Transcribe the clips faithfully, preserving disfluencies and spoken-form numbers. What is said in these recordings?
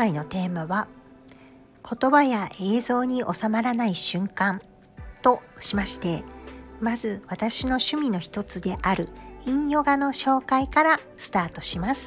回のテーマは言葉や映像に収まらない瞬間としまして、まず私の趣味の一つである陰ヨガの紹介からスタートします。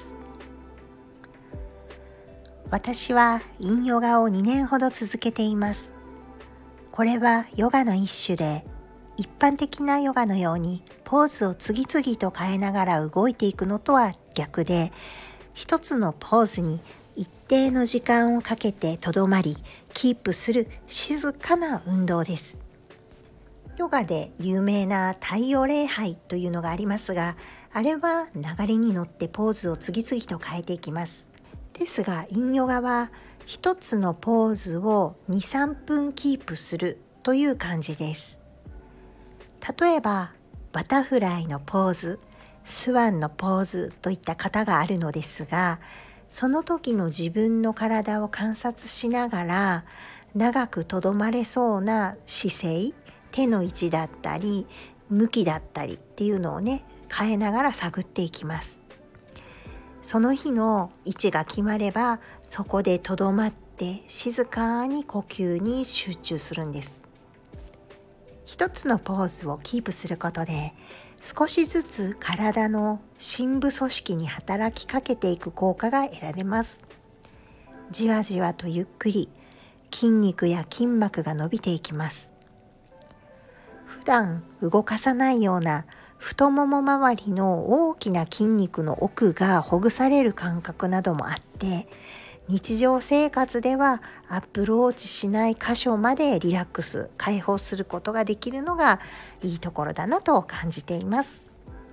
私は陰ヨガをにねんほど続けています。これはヨガの一種で、一般的なヨガのようにポーズを次々と変えながら動いていくのとは逆で、一つのポーズに一定の時間をかけてとどまり、キープする静かな運動です。ヨガで有名な太陽礼拝というのがありますが、あれは流れに乗ってポーズを次々と変えていきます。ですが、陰ヨガは一つのポーズをに、さんぷんキープするという感じです。例えば、バタフライのポーズ、スワンのポーズといった型があるのですが、その時の自分の体を観察しながら、長くとどまれそうな姿勢、手の位置だったり、向きだったりっていうのをね、変えながら探っていきます。その日の位置が決まれば、そこでとどまって静かに呼吸に集中するんです。一つのポーズをキープすることで、少しずつ体の深部組織に働きかけていく効果が得られます。じわじわとゆっくり筋肉や筋膜が伸びていきます。普段動かさないような太もも周りの大きな筋肉の奥がほぐされる感覚などもあって、日常生活ではアプローチしない箇所までリラックス、解放することができるのがいいところだなと感じています。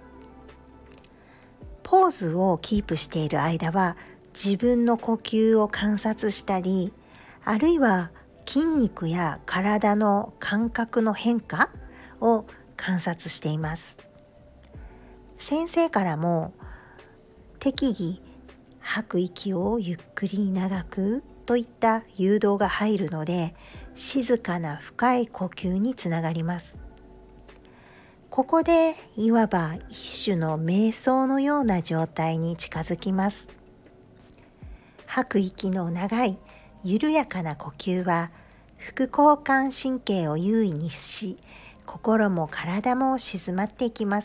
ポーズをキープしている間は自分の呼吸を観察したり、あるいは筋肉や体の感覚の変化を観察しています。先生からも適宜吐く息をゆっくり長くといった誘導が入るので、静かな深い呼吸につながります。ここでいわば一種の瞑想のような状態に近づきます。吐く息の長い緩やかな呼吸は副交感神経を優位にし、心も体も静まっていきます。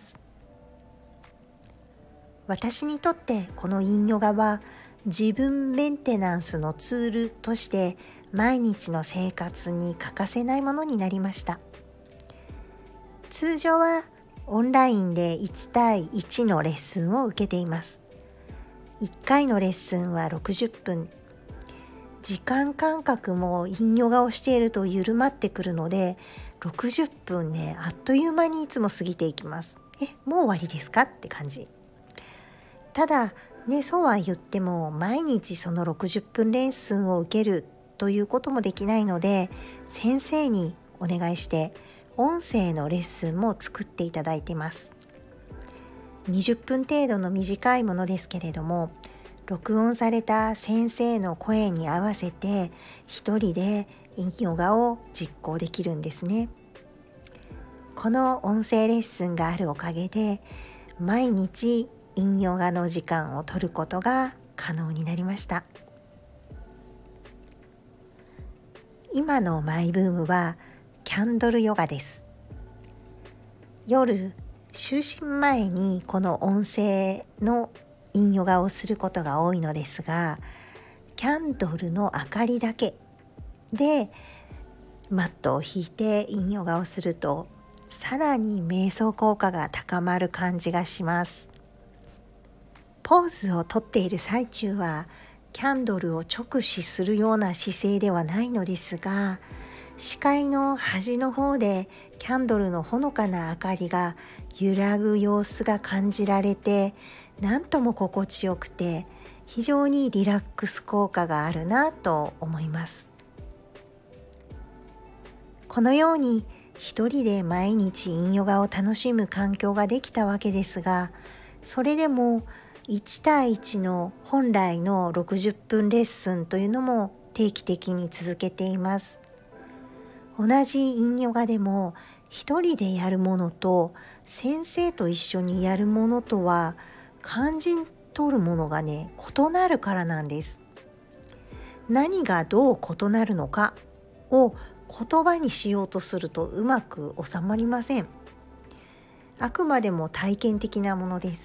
私にとってこの陰ヨガは自分メンテナンスのツールとして毎日の生活に欠かせないものになりました。通常はオンラインでいちたいいちのレッスンを受けています。いっかいのレッスンはろくじゅっぷん。時間感覚も陰ヨガをしていると緩まってくるので、ろくじゅっぷんね、あっという間にいつも過ぎていきます。え、もう終わりですかって感じ。ただね、そうは言っても毎日そのろくじゅっぷんレッスンを受けるということもできないので、先生にお願いして音声のレッスンも作っていただいています。にじゅっぷん程度の短いものですけれども、録音された先生の声に合わせて一人で陰ヨガを実行できるんですね。この音声レッスンがあるおかげで、毎日陰ヨガの時間を取ることが可能になりました。今のマイブームはキャンドルヨガです。夜就寝前にこの音声の陰ヨガをすることが多いのですが、キャンドルの明かりだけでマットを引いて陰ヨガをすると、さらに瞑想効果が高まる感じがします。ポーズをとっている最中はキャンドルを直視するような姿勢ではないのですが、視界の端の方でキャンドルのほのかな明かりが揺らぐ様子が感じられて、なんとも心地よくて非常にリラックス効果があるなと思います。このように一人で毎日陰ヨガを楽しむ環境ができたわけですが、それでもいちたいいちの本来のろくじゅっぷんレッスンというのも定期的に続けています。同じ陰ヨガでも一人でやるものと先生と一緒にやるものとは感じ取るものがね、異なるからなんです。 何がどう異なるのかを言葉にしようとするとうまく収まりません。あくまでも体験的なものです。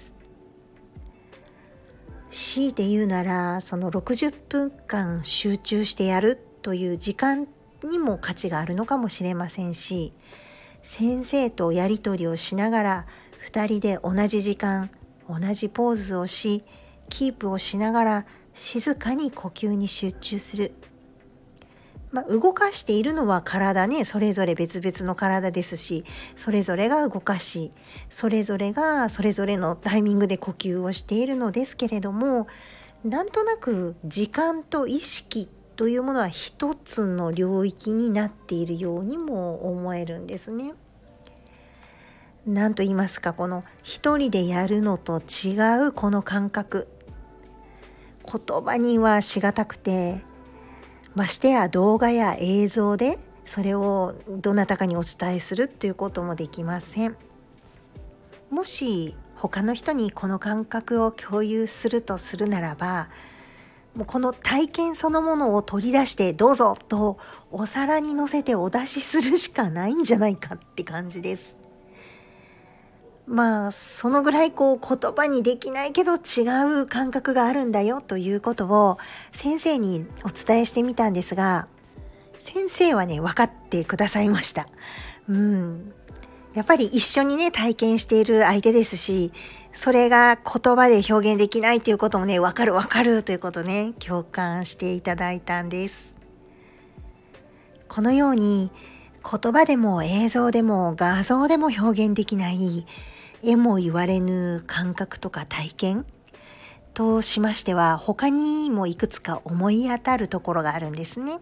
強いて言うなら、そのろくじゅっぷんかん集中してやるという時間にも価値があるのかもしれませんし、先生とやり取りをしながらふたりで同じ時間同じポーズをし、キープをしながら静かに呼吸に集中する。まあ、動かしているのは体ね、それぞれ別々の体ですし、それぞれが動かし、それぞれがそれぞれのタイミングで呼吸をしているのですけれども、なんとなく時間と意識というものは一つの領域になっているようにも思えるんですね。なんと言いますか、この一人でやるのと違うこの感覚、言葉にはしがたくて、ましてや動画や映像でそれをどなたかにお伝えするっていうこともできません。もし他の人にこの感覚を共有するとするならば、もうこの体験そのものを取り出してどうぞとお皿に乗せてお出しするしかないんじゃないかって感じです。まあそのぐらいこう言葉にできないけど違う感覚があるんだよということを先生にお伝えしてみたんですが、先生はね分かってくださいました。うん、やっぱり一緒にね体験している相手ですし、それが言葉で表現できないということもね分かる分かるということね共感していただいたんです。このように言葉でも映像でも画像でも表現できないえも言われぬ感覚とか体験としましては、他にもいくつか思い当たるところがあるんですね。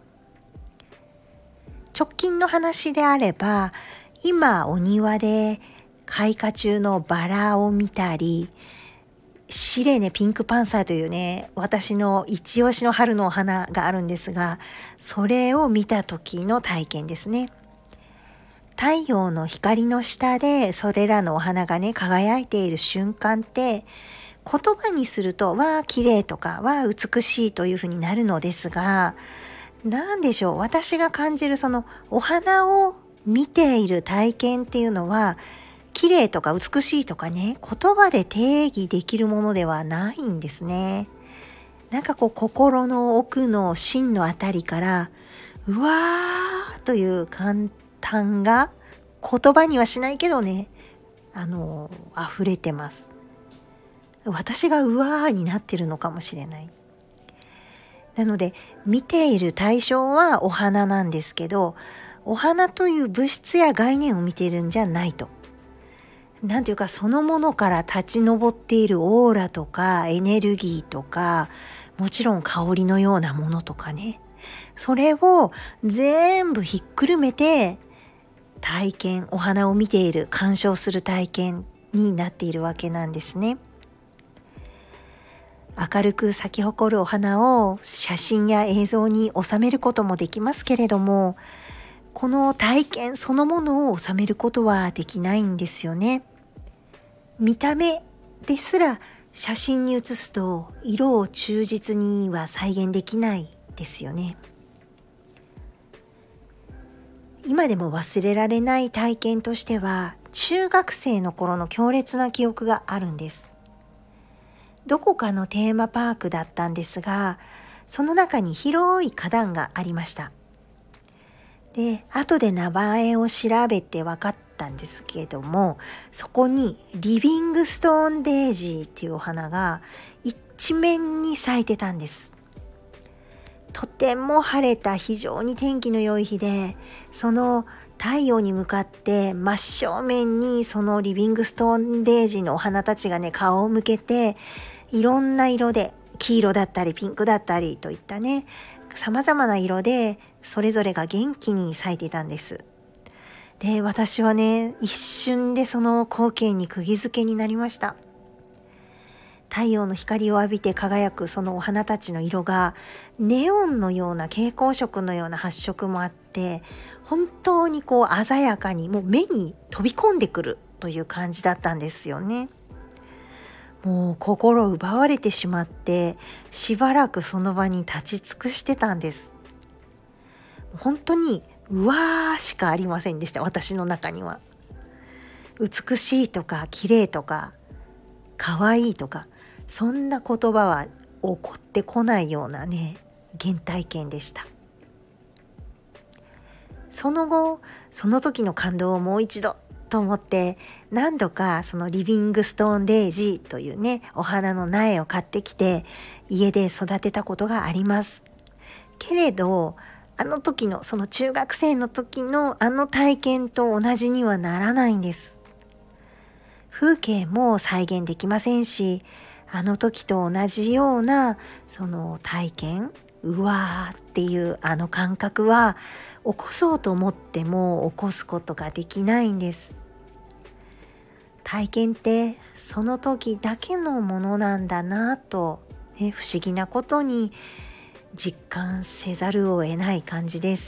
直近の話であれば、今お庭で開花中のバラを見たり、シレネピンクパンサーというね、私の一押しの春のお花があるんですが、それを見た時の体験ですね。太陽の光の下でそれらのお花がね輝いている瞬間って、言葉にするとわあ綺麗とかわあ美しいというふうになるのですが、なんでしょう、私が感じるそのお花を見ている体験っていうのは、綺麗とか美しいとかね言葉で定義できるものではないんですね。なんかこう心の奥の芯のあたりからうわーという感単が言葉にはしないけどね、あの溢れてます。私がうわーになってるのかもしれない。なので見ている対象はお花なんですけど、お花という物質や概念を見ているんじゃないと。なんていうか、そのものから立ち上っているオーラとかエネルギーとか、もちろん香りのようなものとかね、それを全部ひっくるめて体験、お花を見ている、鑑賞する体験になっているわけなんですね。明るく咲き誇るお花を写真や映像に収めることもできますけれども、この体験そのものを収めることはできないんですよね。見た目ですら写真に写すと色を忠実には再現できないですよね。今でも忘れられない体験としては、中学生の頃の強烈な記憶があるんです。どこかのテーマパークだったんですが、その中に広い花壇がありました。で、後で名前を調べて分かったんですけども、そこにリビングストーンデージーっていうお花が一面に咲いてたんです。とても晴れた非常に天気の良い日で、その太陽に向かって真正面にそのリビングストーンデージーのお花たちがね顔を向けて、いろんな色で黄色だったりピンクだったりといったね様々な色でそれぞれが元気に咲いていたんです。で、私はね一瞬でその光景に釘付けになりました。太陽の光を浴びて輝くそのお花たちの色がネオンのような蛍光色のような発色もあって、本当にこう鮮やかにもう目に飛び込んでくるという感じだったんですよね。 もう心奪われてしまって、しばらくその場に立ち尽くしてたんです。本当にうわーしかありませんでした、私の中には。美しいとか綺麗とか可愛いとか、そんな言葉は起こってこないようなね、原体験でした。その後、その時の感動をもう一度と思って、何度かそのリビングストーンデイジーというね、お花の苗を買ってきて家で育てたことがあります。けれど、あの時のその中学生の時のあの体験と同じにはならないんです。風景も再現できませんし、あの時と同じようなその体験、うわーっていうあの感覚は起こそうと思っても起こすことができないんです。体験ってその時だけのものなんだなと、ね、不思議なことに実感せざるを得ない感じです。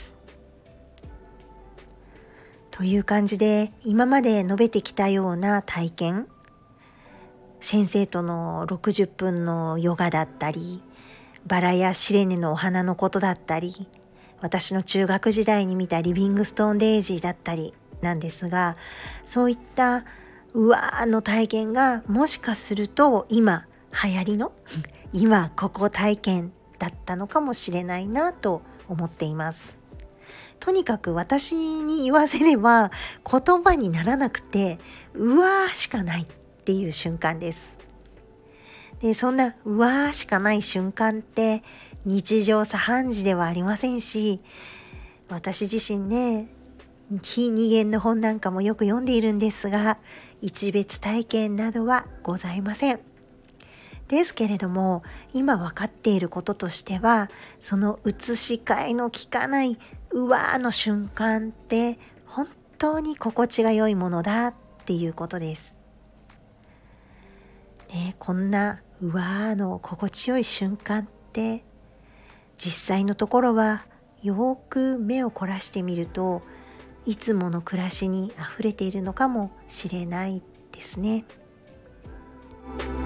という感じで、今まで述べてきたような体験、先生とのろくじゅっぷんのヨガだったり、バラやシレネのお花のことだったり、私の中学時代に見たリビングストーンデイジーだったりなんですが、そういったうわーの体験がもしかすると今流行りの今ここ体験だったのかもしれないなと思っています。とにかく私に言わせれば言葉にならなくてうわーしかないっていう瞬間です。で、そんなうわーしかない瞬間って日常茶飯事ではありませんし、私自身ね、非二元の本なんかもよく読んでいるんですが、一別体験などはございません。ですけれども、今分かっていることとしては、その移し替えの効かないうわーの瞬間って本当に心地が良いものだっていうことです。ね、こんなうわーの心地よい瞬間って実際のところはよーく目を凝らしてみるといつもの暮らしにあふれているのかもしれないですね。